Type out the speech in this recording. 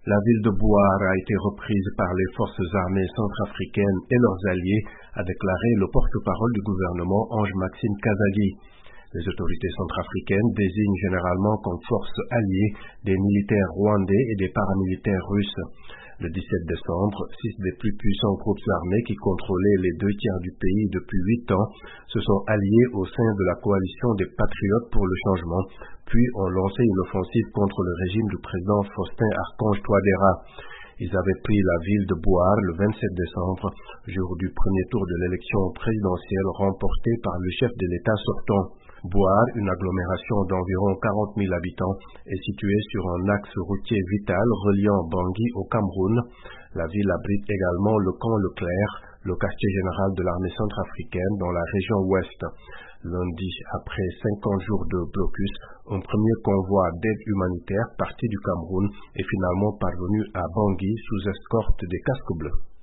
La ville de Bouar a été reprise par les forces armées centrafricaines et leurs alliés, a déclaré le porte-parole du gouvernement Ange-Maxime Kazagui. Les autorités centrafricaines désignent généralement comme forces alliées des militaires rwandais et des paramilitaires russes. Le 17 décembre, 6 des plus puissants groupes armés qui contrôlaient les 2 tiers du pays depuis 8 ans se sont alliés au sein de la coalition des Patriotes pour le changement, puis ont lancé une offensive contre le régime du président Faustin Archange Touadéra. Ils avaient pris la ville de Bouar le 27 décembre, jour du premier tour de l'élection présidentielle remportée par le chef de l'État sortant. Bouar, une agglomération d'environ 40 000 habitants, est située sur un axe routier vital reliant Bangui au Cameroun. La ville abrite également le camp Leclerc, le quartier général de l'armée centrafricaine dans la région ouest. Lundi, après 50 jours de blocus, un premier convoi d'aide humanitaire parti du Cameroun est finalement parvenu à Bangui sous escorte des casques bleus.